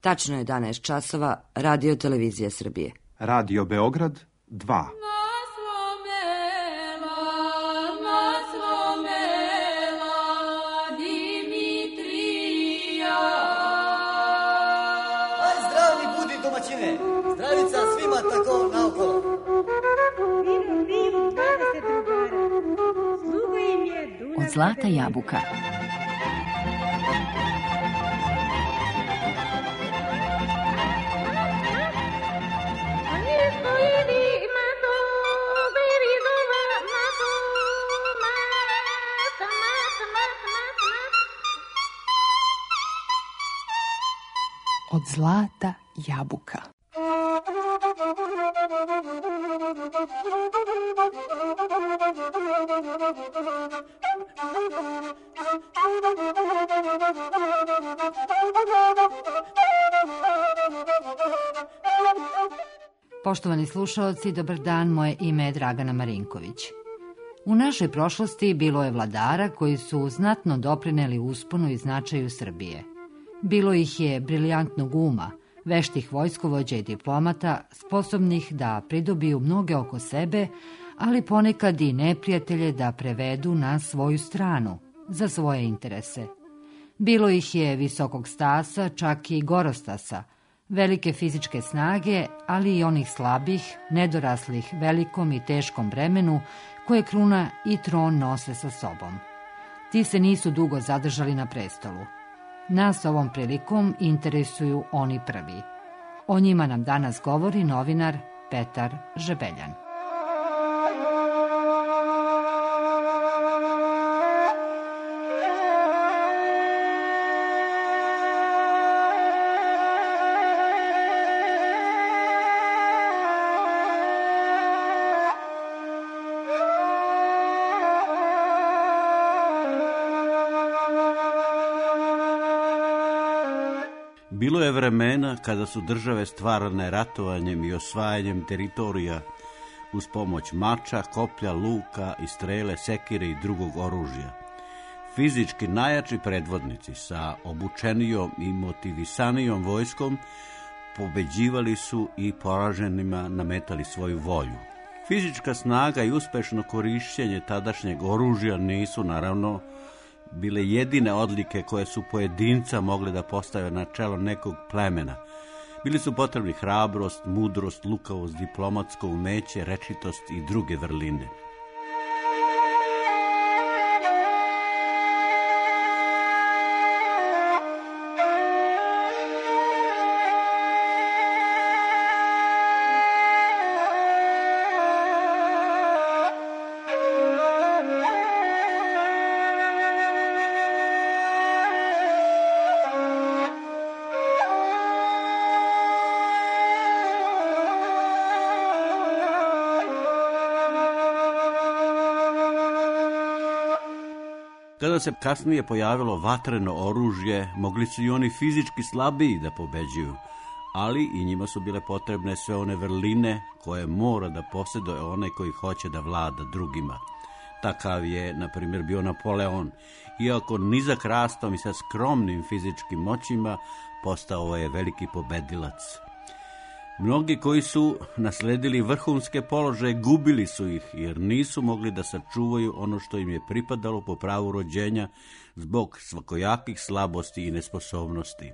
Tačno je 11 časova, Radio Televizija Srbije. Radio Beograd 2. Zdravica svima tako naokolo. Od zlata jabuka. Od zlata jabuka. Poštovani slušaoci, dobar dan, moje ime je Dragana Marinković. U našoj prošlosti bilo je vladara koji su znatno doprineli usponu i značaju Srbije. Bilo ih je briljantnog uma, veštih vojskovođa i diplomata, sposobnih da pridobiju mnoge oko sebe, ali ponekad i neprijatelje da prevedu na svoju stranu, za svoje interese. Bilo ih je visokog stasa, čak i gorostasa, velike fizičke snage, ali i onih slabih, nedoraslih velikom i teškom bremenu koje kruna i tron nose sa sobom. Ti se nisu dugo zadržali na prestolu. Nas ovom prilikom interesuju oni prvi. O njima nam danas govori novinar Petar Žebeljan. Bilo je vremena kada su države stvarane ratovanjem i osvajanjem teritorija uz pomoć mača, koplja, luka i strele, sekire i drugog oružja. Fizički najjači predvodnici sa obučenijom i motivisanijom vojskom pobeđivali su i poraženima nametali svoju volju. Fizička snaga i uspešno korišćenje tadašnjeg oružja nisu, naravno, bile jedine odlike koje su pojedinca mogle da postave na čelo nekog plemena. Bili su potrebni hrabrost, mudrost, lukavost, diplomatsko umeće, rečitost i druge vrline. Kada se kasnije pojavilo vatreno oružje, mogli su i oni fizički slabiji da pobeđuju, ali i njima su bile potrebne sve one vrline koje mora da posjeduje onaj koji hoće da vlada drugima. Takav je, na primjer, bio Napoleon. Iako nizak rastom i sa skromnim fizičkim moćima, postao je veliki pobedilac. Mnogi koji su nasledili vrhunske položaje gubili su ih, jer nisu mogli da sačuvaju ono što im je pripadalo po pravu rođenja zbog svakojakih slabosti i nesposobnosti.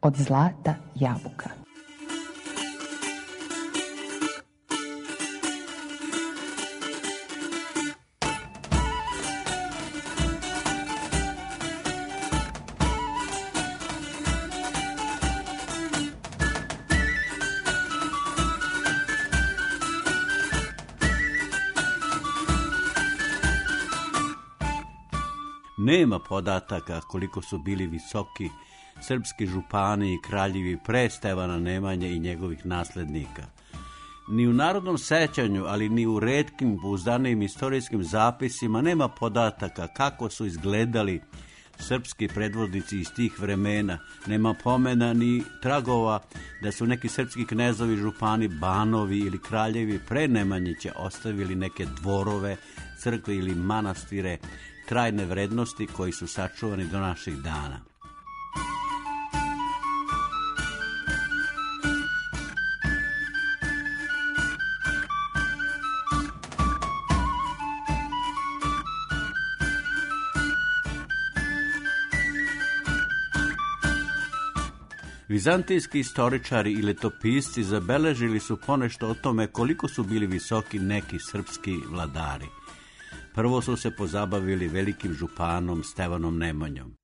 od zlata jabuka. Nema podataka koliko su bili visoki srpski župani i kraljevi pre Stevana Nemanje i njegovih naslednika. Ni u narodnom sećanju, ali ni u retkim pouzdanim istorijskim zapisima nema podataka kako su izgledali srpski predvodnici iz tih vremena. Nema pomena ni tragova da su neki srpski knezovi, župani, banovi ili kraljevi pre Nemanjića ostavili neke dvorove, crkve ili manastire trajne vrednosti koji su sačuvani do naših dana. Vizantijski istoričari i letopisci zabeležili su ponešto o tome koliko su bili visoki neki srpski vladari. Prvo su se pozabavili velikim županom Stevanom Nemanjom.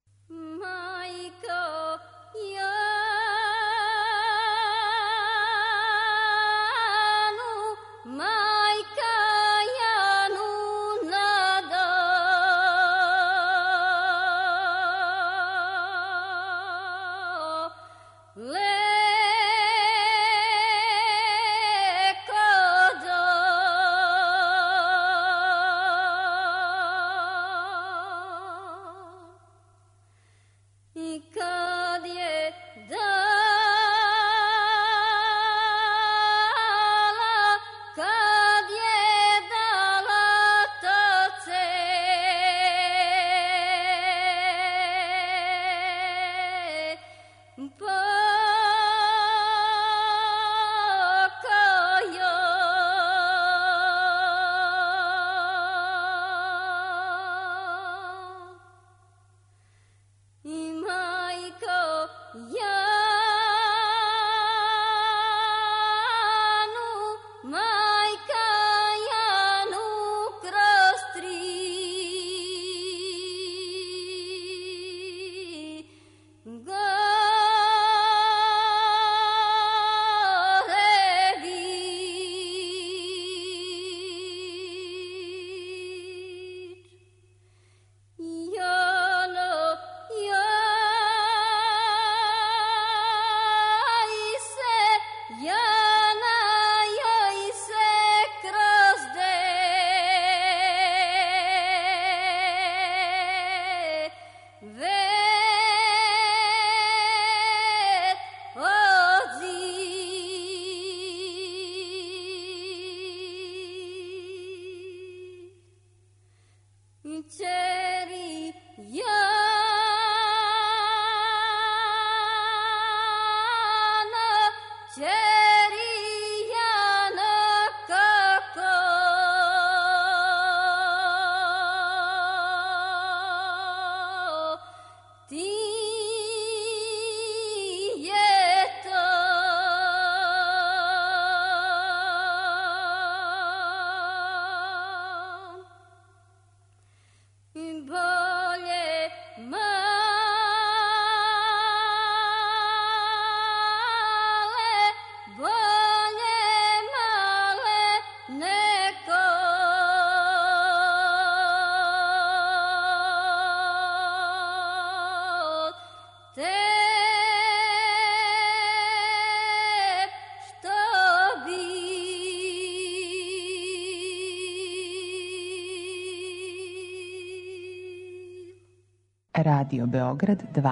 Radio Beograd 2.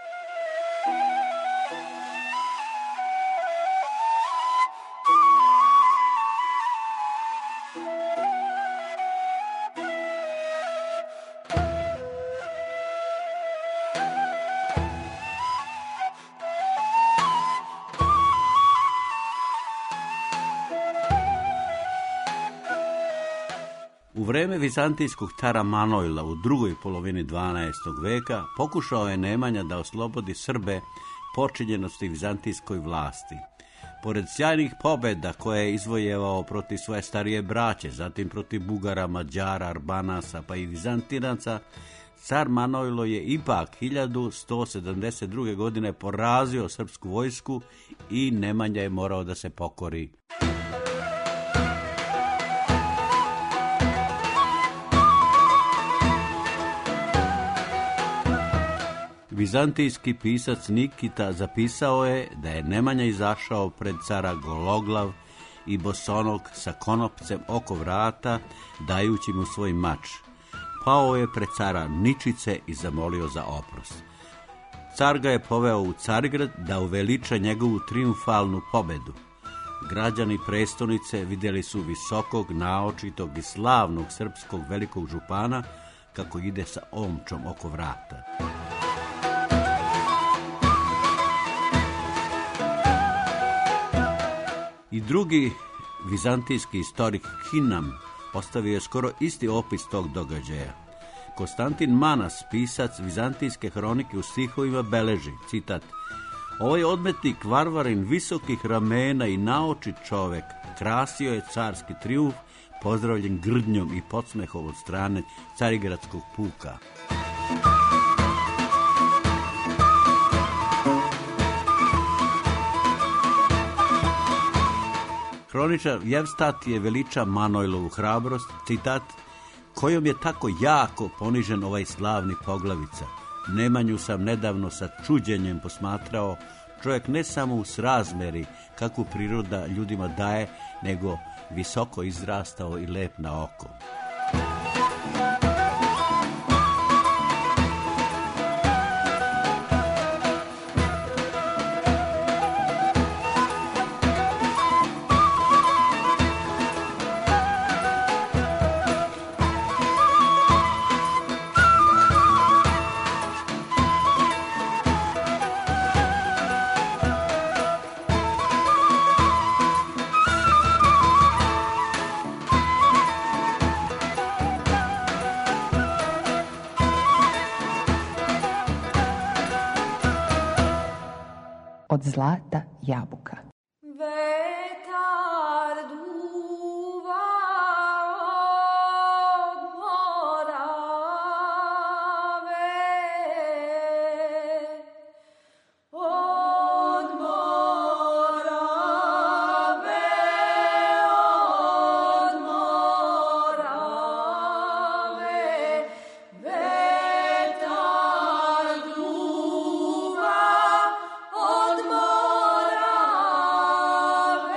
U vreme vizantijskog cara Manojla u drugoj polovini 12. veka pokušao je Nemanja da oslobodi Srbe počinjenosti vizantijskoj vlasti. Pored sjajnih pobjeda koje je izvojevao protiv svoje starije braće, zatim protiv Bugara, Mađara, Arbanasa pa i Vizantinaca, car Manojlo je ipak 1172. godine porazio srpsku vojsku i Nemanja je morao da se pokori. Vizantijski pisac Nikita zapisao je da je Nemanja izašao pred cara gologlav i bosonog sa konopcem oko vrata, dajući mu svoj mač. Pao je pred cara Ničice i zamolio za oprost. Car ga je poveo u Carigrad da uveliča njegovu triumfalnu pobedu. Građani prestonice vidjeli su visokog, naočitog i slavnog srpskog velikog župana kako ide sa omčom oko vrata. I drugi vizantijski historik Hinam ostavio je skoro isti opis tog događaja. Konstantin Manas, pisac vizantijske hronike, u stihovima beleži, citat: "Ovaj odmetnik varvarin visokih ramena i naočit čovek krasio je carski trijumf, pozdravljen grdnjom i podsmehom od strane carigradskog puka." Hroničar Jevstat je veliča Manojlovu hrabrost, citat: "Kojom je tako jako ponižen ovaj slavni poglavica. Nemanju sam nedavno sa čuđenjem posmatrao, čovjek ne samo u srazmeri kakvu priroda ljudima daje, nego visoko izrastao i lep na oko." Od zlata jabuka. Vetar duva od Morave, od Morave, od Morave. Vetar duva od Morave.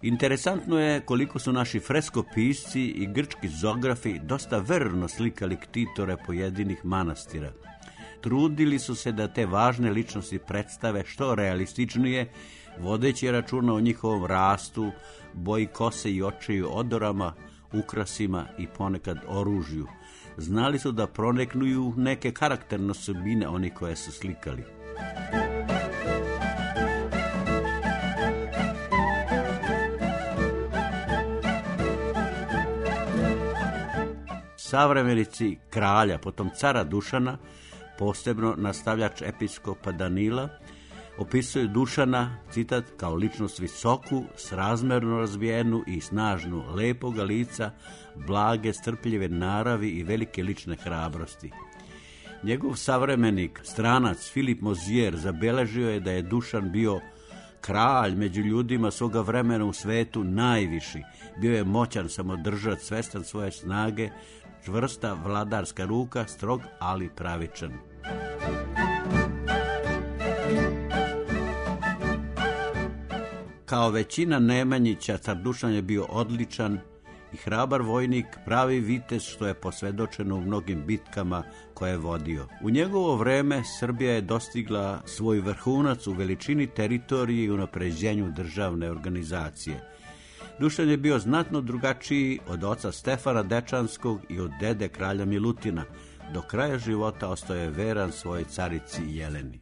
Interesantno je koliko su naši freskopisci i grčki zografi dosta verno slikali ktitore pojedinih manastira. Trudili su se da te važne ličnosti predstave što realističnije, vodeći računa o njihovom rastu, boji kose i očiju, odorama, ukrasima i ponekad oružju. Znali su da proneknuju neke karakterne osobine oni koje su slikali. Savremenici kralja, potom cara Dušana, posebno nastavljač episkopa Danila, opisuju Dušana, citat, kao ličnost visoku, srazmerno razvijenu i snažnu, lepoga lica, blage, strpljive naravi i velike lične hrabrosti. Njegov savremenik, stranac Filip Mozijer, zabeležio je da je Dušan bio kralj među ljudima svoga vremena u svetu najviši. Bio je moćan samodržac, svestan svoje snage, čvrsta vladarska ruka, strog, ali pravičan. Kao većina Nemanjića, car Dušan je bio odličan i hrabar vojnik, pravi vitez, što je posvedočeno u mnogim bitkama koje je vodio. U njegovo vreme Srbija je dostigla svoj vrhunac u veličini teritorije i unapređenju državne organizacije. Dušan je bio znatno drugačiji od oca Stefana Dečanskog i od dede kralja Milutina. Do kraja života ostao je veran svojoj carici Jeleni.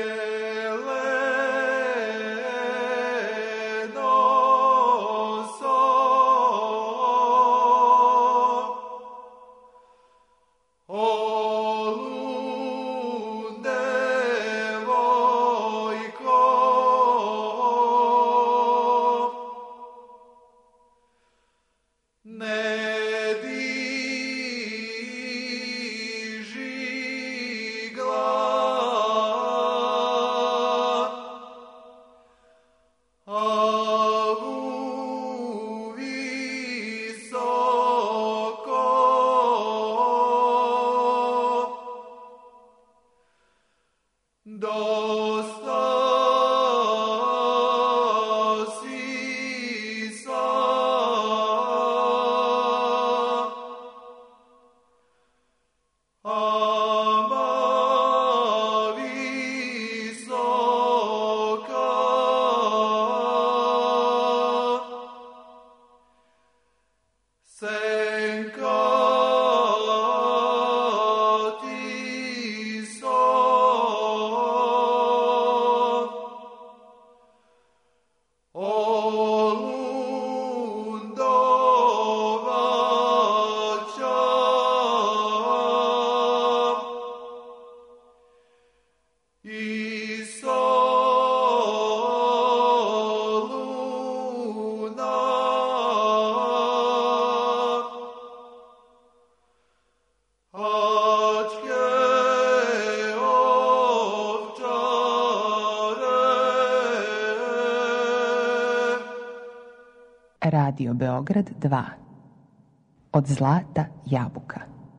Radio Beograd 2. Od zlata jabuka.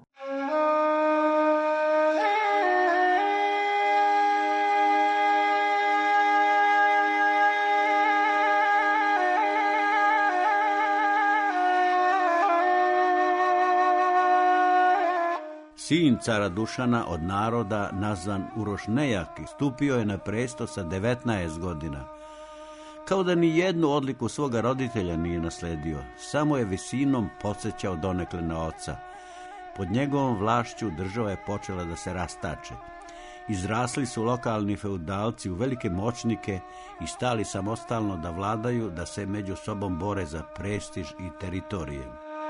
Sin cara Dušana, od naroda nazvan Uroš Nejaki, stupio je na presto sa 19 godina. Kao da ni jednu odliku svoga roditelja nije nasledio, samo je visinom podsjećao donekle na oca. Pod njegovom vlašću država je počela da se rastače. Izrasli su lokalni feudalci u velike moćnike i stali samostalno da vladaju, da se među sobom bore za prestiž i teritorije.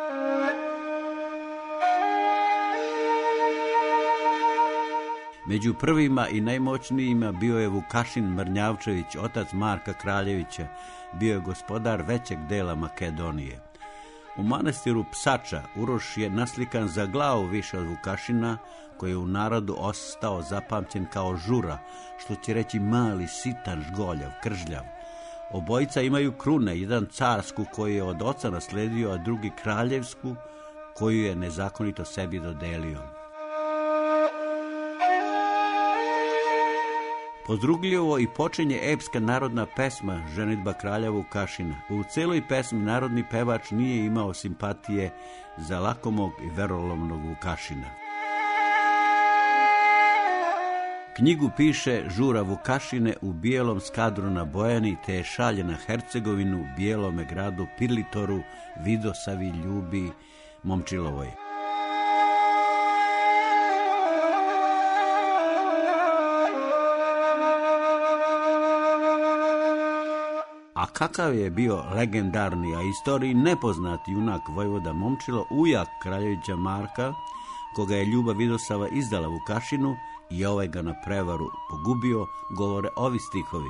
Među prvima i najmoćnijima bio je Vukašin Mrnjavčević, otac Marka Kraljevića, bio je gospodar većeg dela Makedonije. U manastiru Psača Uroš je naslikan za glavu više od Vukašina, koji je u narodu ostao zapamćen kao Žura, što će reći mali, sitan, žgoljav, kržljav. Obojica imaju krune, jedan carsku koju je od oca nasledio, a drugi kraljevsku koju je nezakonito sebi dodelio. Pozdrugljivo i počinje epska narodna pesma Ženidba kralja Vukašina. U celoj pesmi narodni pevač nije imao simpatije za lakomog i verolomnog Vukašina. Knjigu piše Žura Vukašine u bijelom skadru na Bojani, te je šalje na Hercegovinu, bijelome gradu Pirlitoru, Vidosavi, Ljubi, Momčilovoj. A kakav je bio legendarni, a istoriji nepoznati junak vojvoda Momčilo, ujak kraljevića Marka, koga je Ljuba Vidosava izdala Vukašinu i ovaj ga na prevaru pogubio, govore ovi stihovi.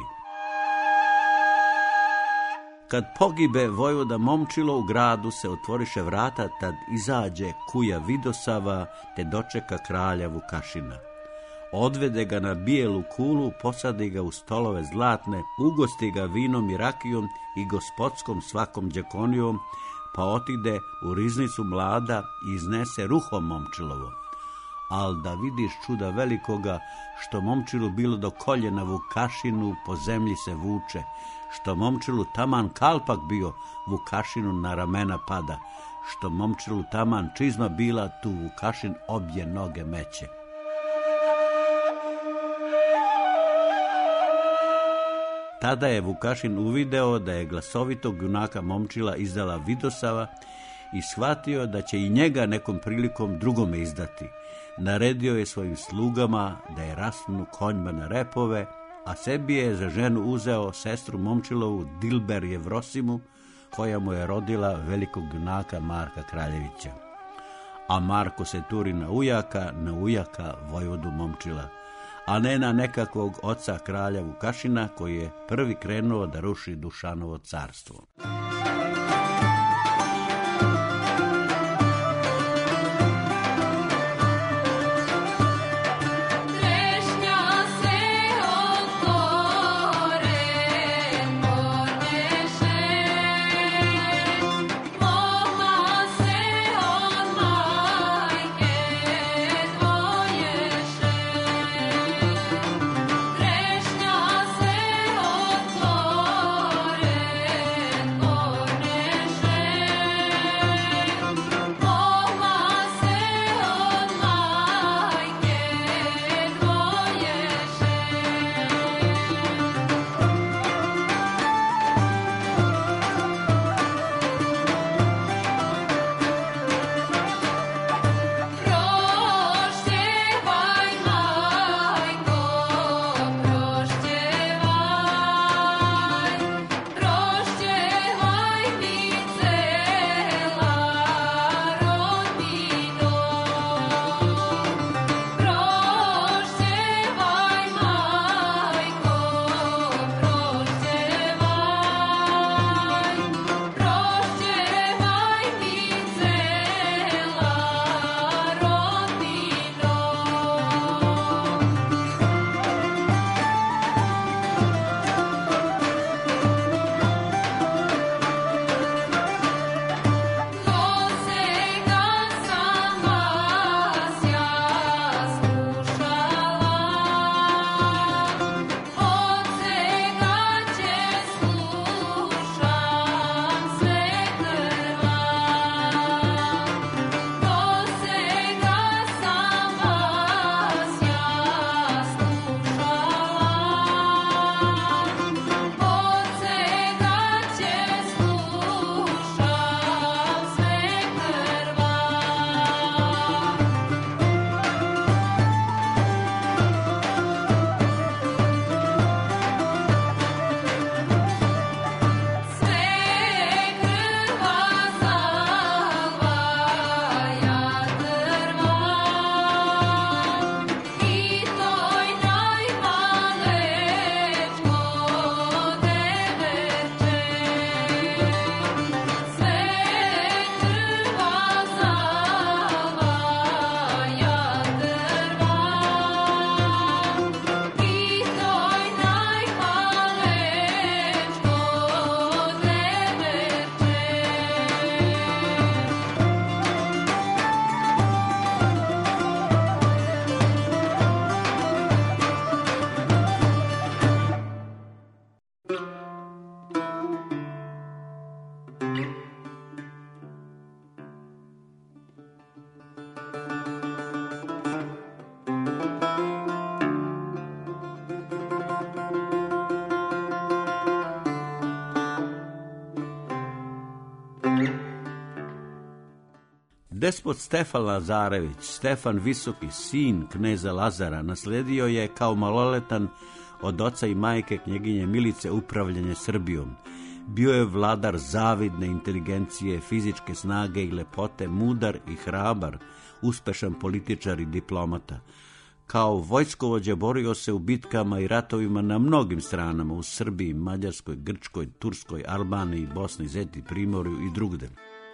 Kad pogibe vojvoda Momčilo, u gradu se otvoriše vrata, tad izađe kuja Vidosava, te dočeka kralja Vukašina. Odvede ga na bijelu kulu, posadi ga u stolove zlatne, ugosti ga vinom i rakijom i gospodskom svakom đakonijom, pa otide u riznicu mlada i iznese ruhom Momčilovo. Al da vidiš čuda velikoga, što Momčilu bilo do koljena Vukašinu po zemlji se vuče, što Momčilu taman kalpak bio, Vukašinu na ramena pada, što Momčilu taman čizma bila, tu Vukašin obje noge meće. Tada je Vukašin uvideo da je glasovitog junaka Momčila izdala Vidosava i shvatio da će i njega nekom prilikom drugome izdati. Naredio je svojim slugama da je rasnu konjma na repove, a sebi je za ženu uzeo sestru Momčilovu Dilber Jevrosimu, koja mu je rodila velikog junaka Marka Kraljevića. A Marko se turi na ujaka vojvodu Momčila, a ne na nekakvog oca kralja Vukašina, koji je prvi krenuo da ruši Dušanovo carstvo. Oh Despot Stefan Lazarević, Stefan Visoki, sin kneza Lazara, nasledio je kao maloletan od oca i majke knjeginje Milice upravljanje Srbijom. Bio je vladar zavidne inteligencije, fizičke snage i lepote, mudar i hrabar, uspešan političar i diplomata. Kao vojskovođa borio se u bitkama i ratovima na mnogim stranama, u Srbiji, Mađarskoj, Grčkoj, Turskoj, Albaniji, Bosni, Zeti, Primorju i drugde.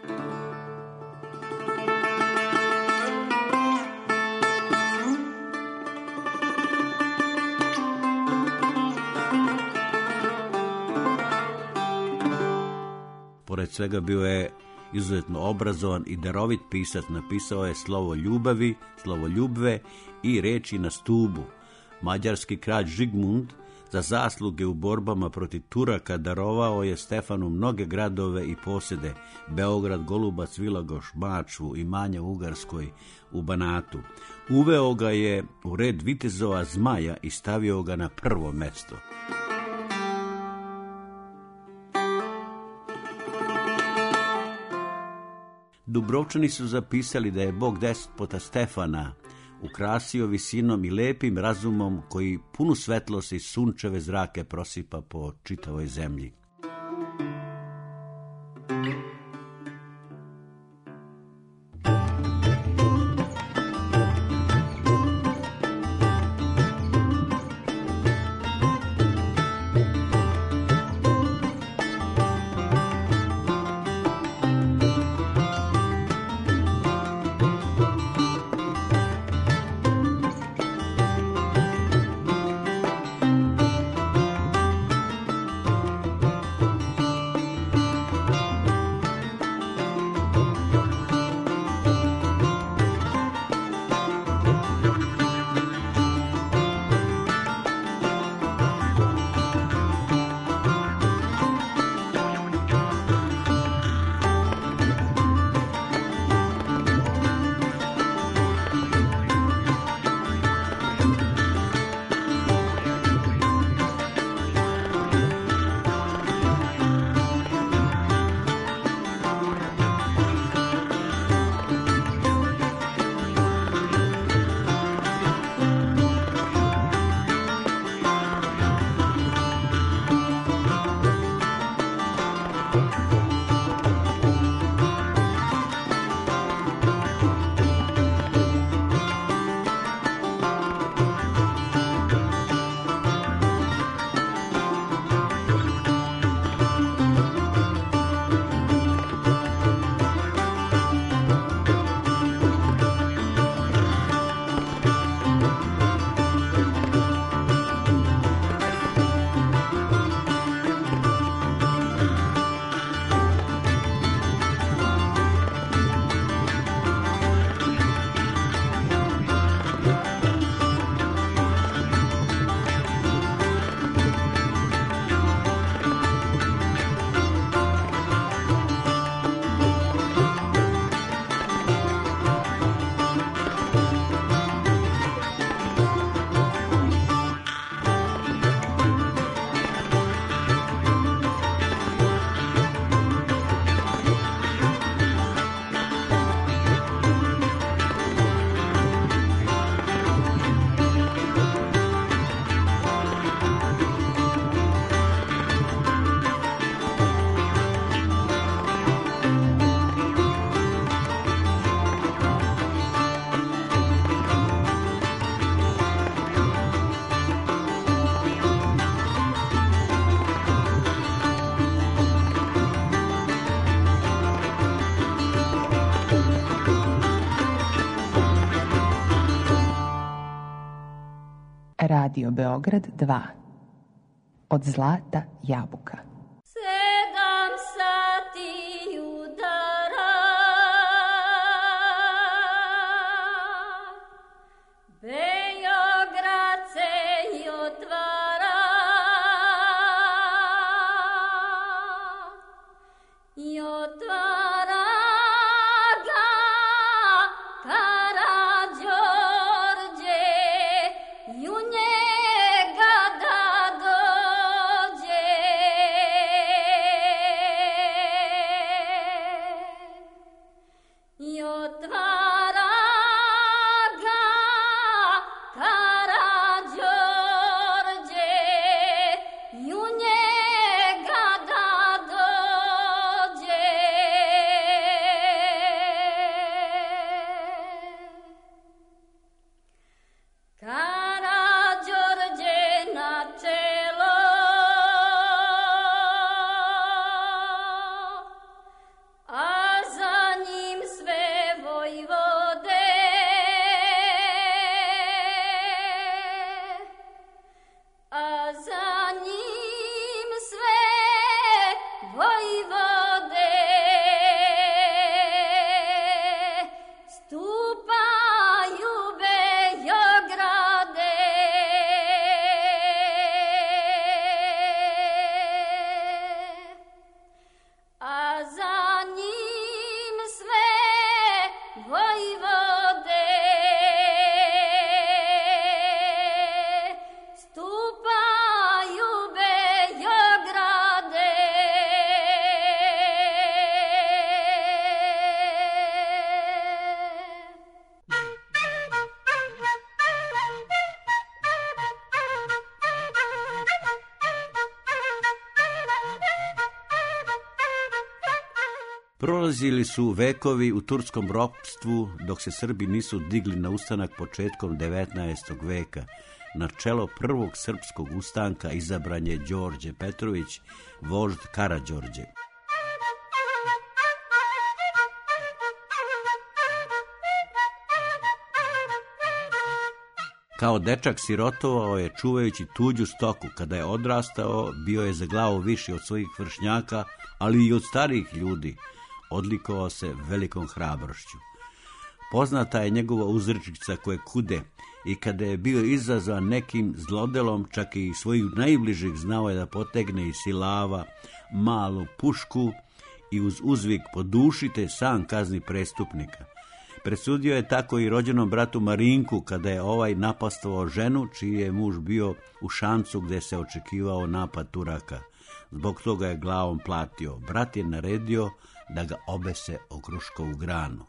Pored svega bio je izuzetno obrazovan i darovit pisac. Napisao je Slovo ljubavi, Slovo ljubve i Reči na stubu. Mađarski kralj Žigmund za zasluge u borbama protiv Turaka darovao je Stefanu mnoge gradove i posede: Beograd, Golubac, Vilagoš, Mačvu, imanja u Ugarskoj, u Banatu. Uveo ga je u red vitezova Zmaja i stavio ga na prvo mesto. Dubrovčani su zapisali da je Bog despota Stefana ukrasio visinom i lepim razumom koji punu svetlosti i sunčeve zrake prosipa po čitavoj zemlji. Radio Beograd 2. Od zlata jabuka. 7 sati udara, Beograd se otvara, i otvara ga Karađorđe, i u njega da dođe Prolazili su vekovi u turskom ropstvu dok se Srbi nisu digli na ustanak početkom 19. veka. Na čelo prvog srpskog ustanka izabran je Đorđe Petrović, vožd Karađorđe. Kao dečak sirotovao je čuvajući tuđu stoku. Kada je odrastao, bio je za glavu viši od svojih vršnjaka, ali i od starijih ljudi. Odlikovao se velikom hrabrošću. Poznata je njegova uzrečica koje kude i kada je bio izazvan nekim zlodelom, čak i svojih najbližih znao je da potegne iz silava malu pušku i uz uzvik podušite sam kazni prestupnika. Presudio je tako i rođenom bratu Marinku kada je ovaj napastovao ženu čiji je muž bio u Šancu gde se očekivao napad Turaka. Zbog toga je glavom platio. Brat je naredio da ga obese o kruškovu granu.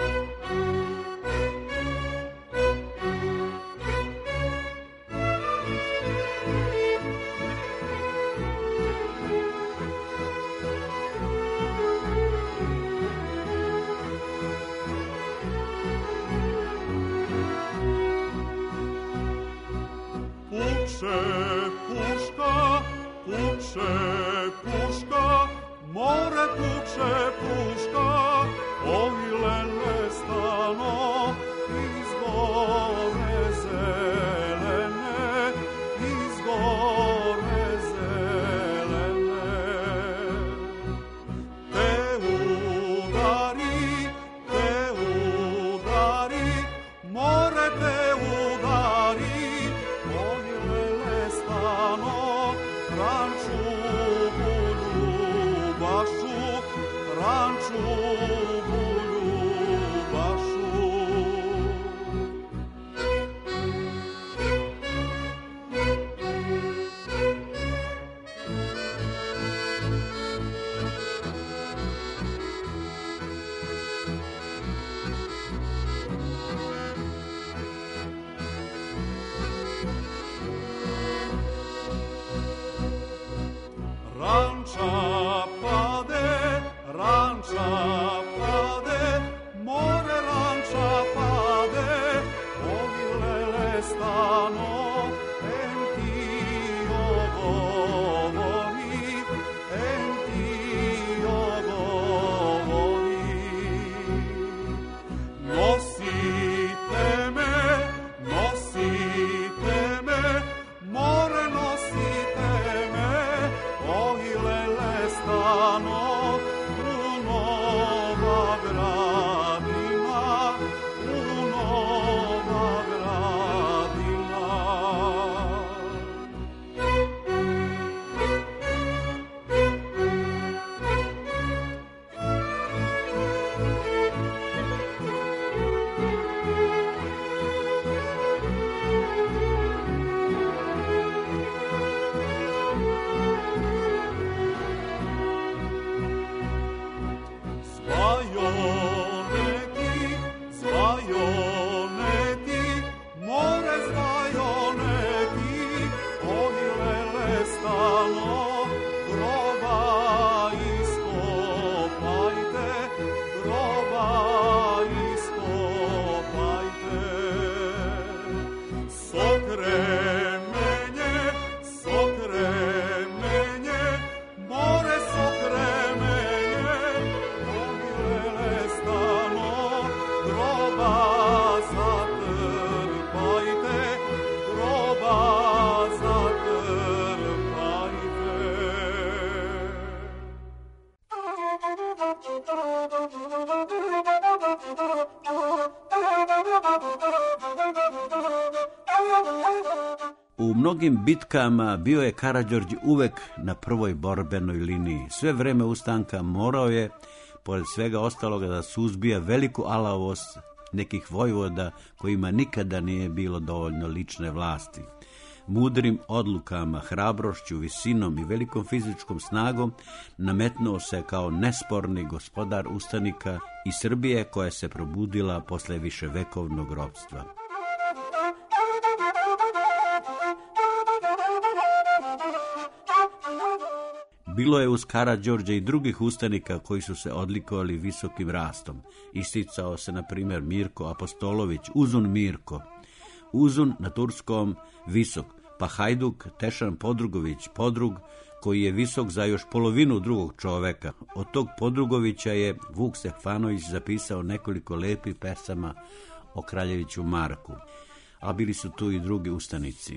Puška, more puče puška, ovi lele stano iz gore zelene, iz gore zelene. Te udari, more te udari, ovi lele stano, ranču U mnogim bitkama bio je Karađorđe uvek na prvoj borbenoj liniji. Sve vreme ustanka morao je, pored svega ostaloga, da suzbija veliku alavost nekih vojvoda kojima nikada nije bilo dovoljno lične vlasti. Mudrim odlukama, hrabrošću, visinom i velikom fizičkom snagom nametnuo se kao nesporni gospodar ustanika i Srbije koja se probudila posle viševekovnog ropstva. Bilo je uz Karađorđa i drugih ustanika koji su se odlikovali visokim rastom. Isticao se, na primjer, Mirko Apostolović, Uzun Mirko. Uzun na turskom visok, pa Hajduk Tešan Podrugović, Podrug, koji je visok za još polovinu drugog čoveka. Od tog Podrugovića je Vuk Stefanović zapisao nekoliko lepih pesama o kraljeviću Marku, a bili su tu i drugi ustanici.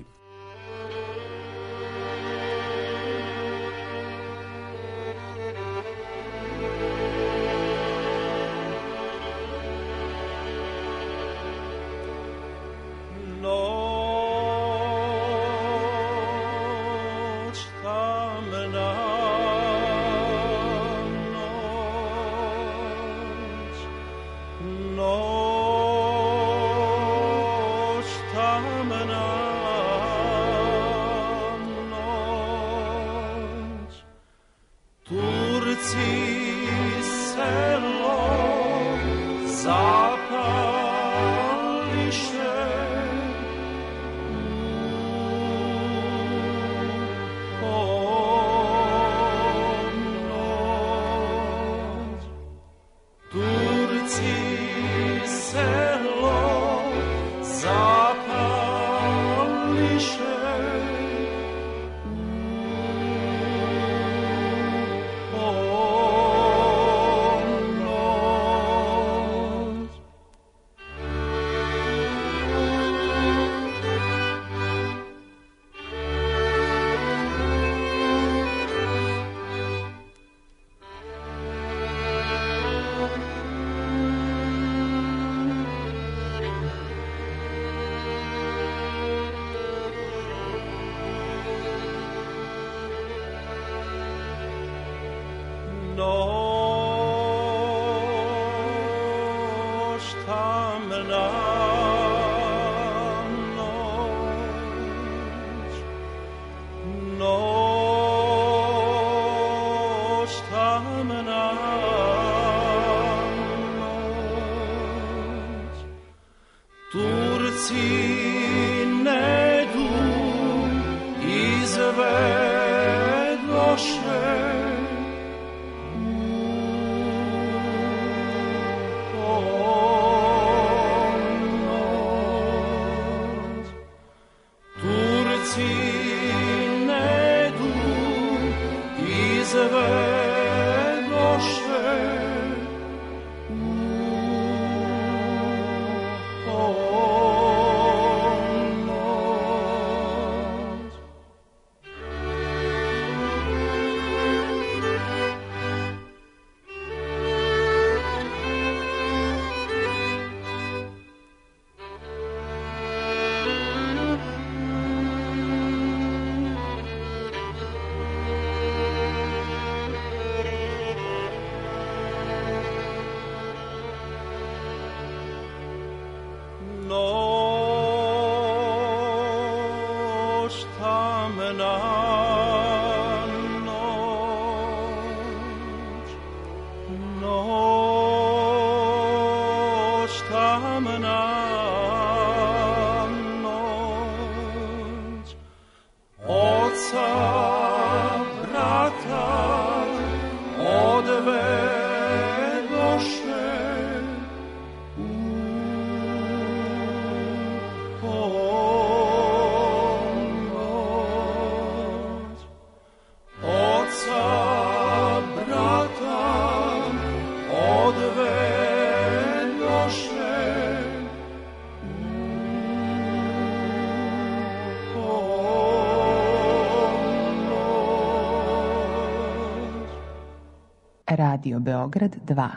Radio Beograd 2.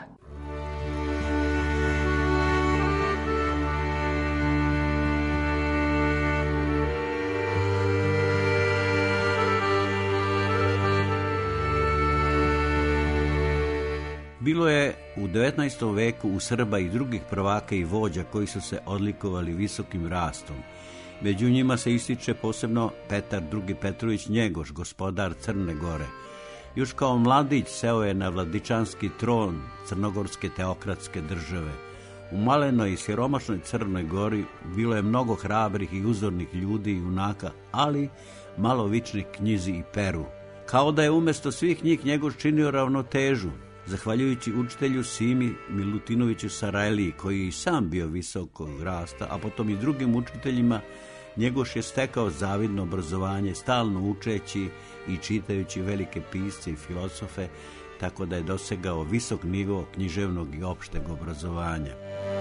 Bilo je u 19. veku u Srba i drugih prvaka i vođa koji su se odlikovali visokim rastom. Među njima se ističe posebno Petar II. Petrović Njegoš, gospodar Crne Gore. Još kao mladić seo je na vladičanski tron crnogorske teokratske države. U malenoj i siromašnoj Crnoj Gori bilo je mnogo hrabrih i uzornih ljudi i junaka, ali malo vičnih knjizi i Peru, Kao da je umjesto svih njih Njegoš činio ravnotežu, zahvaljujući učitelju Simi Milutinoviću Sarajliji, koji je i sam bio visokog rasta, a potom i drugim učiteljima, Njegoš je stekao zavidno obrazovanje, stalno učeći i čitajući velike pisce i filozofe, tako da je dosegao visok nivo književnog i opšteg obrazovanja.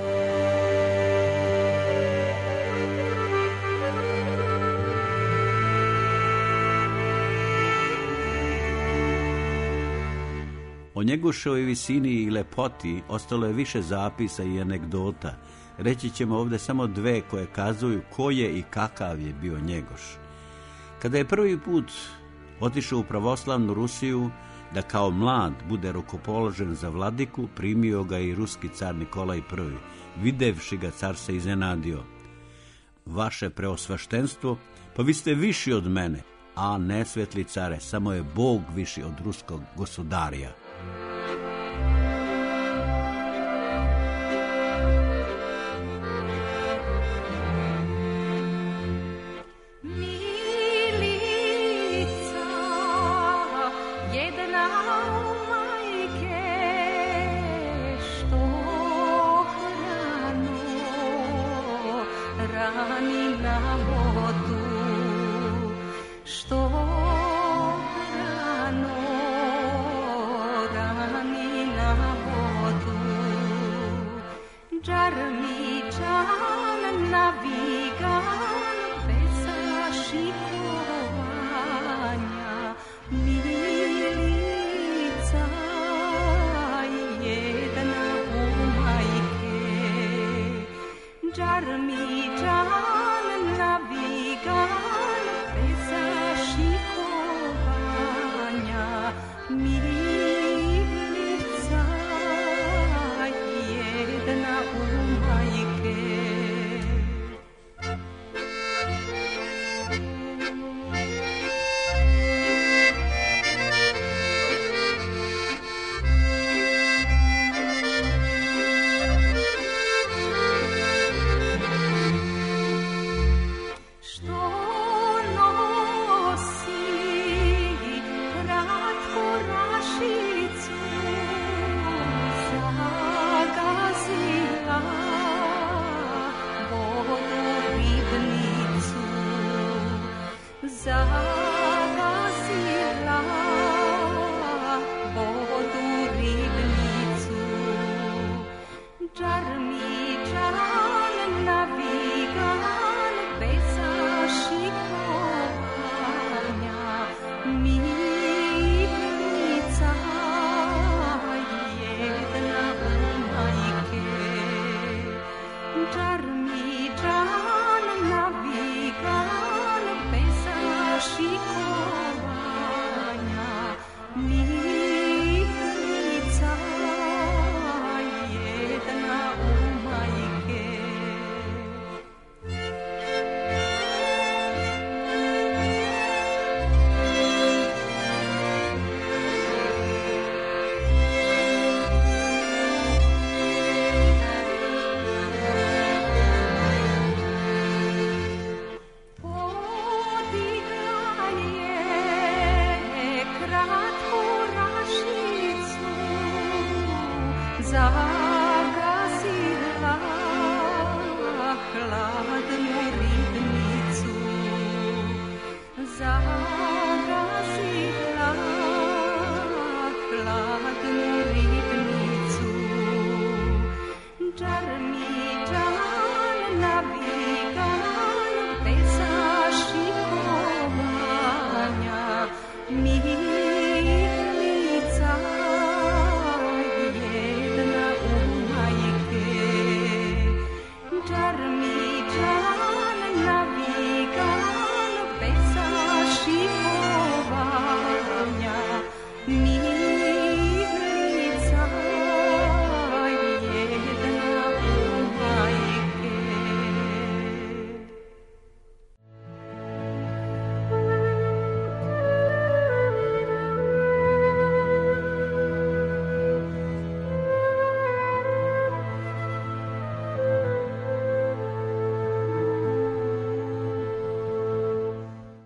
O Njegošovoj visini i lepoti ostalo je više zapisa i anegdota. Reći ćemo ovdje samo dve koje kazuju ko je i kakav je bio Njegoš. Kada je prvi put otišao u pravoslavnu Rusiju da kao mlad bude rukopoložen za vladiku, primio ga i ruski car Nikolaj I. Videvši ga, car se iznenadio. Vaše preosvaštenstvo, pa vi ste viši od mene, a ne, svetli care, samo je Bog viši od ruskog gosudarja.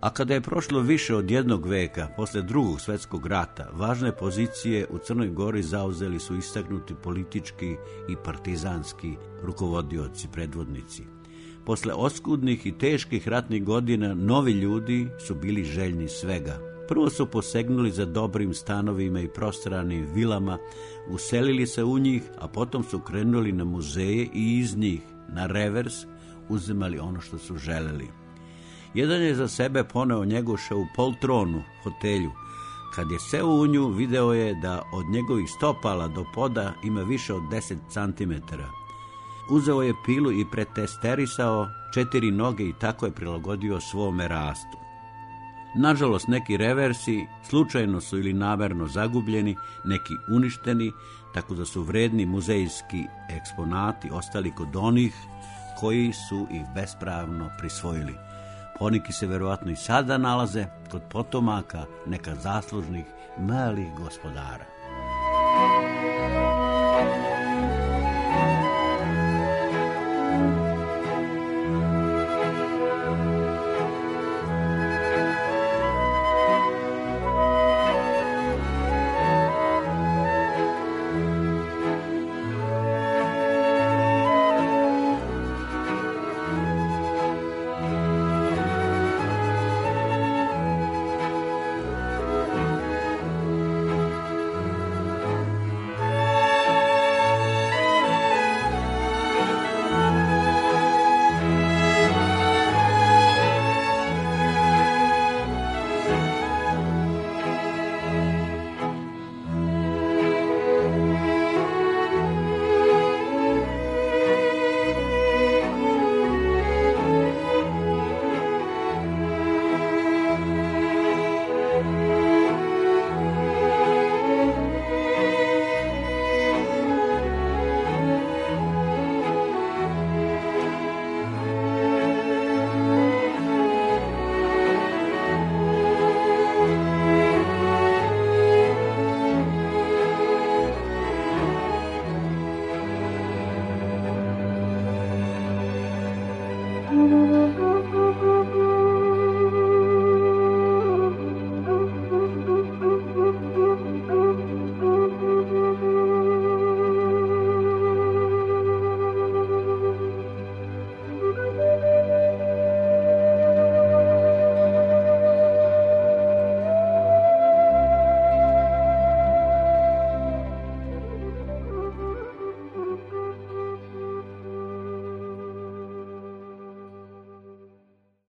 A kada je prošlo više od 1 veka, posle Drugog svjetskog rata, važne pozicije u Crnoj Gori zauzeli su istaknuti politički i partizanski rukovodioci, predvodnici. Posle oskudnih i teških ratnih godina, novi ljudi su bili željni svega. Prvo su posegnuli za dobrim stanovima i prostranim vilama, uselili se u njih, a potom su krenuli na muzeje i iz njih, na revers, uzimali ono što su želeli. Jedan je za sebe poneo Njegoša u poltronu, fotelju. Kad je seo u nju, video je da od njegovih stopala do poda ima više od 10 centimetara. Uzeo je pilu i pretesterisao 4 noge i tako je prilagodio svome rastu. Nažalost, neki reversi slučajno su ili namerno zagubljeni, neki uništeni, tako da su vredni muzejski eksponati ostali kod onih koji su ih bespravno prisvojili. Poneki se verovatno i sada nalaze kod potomaka neka zaslužnih malih gospodara.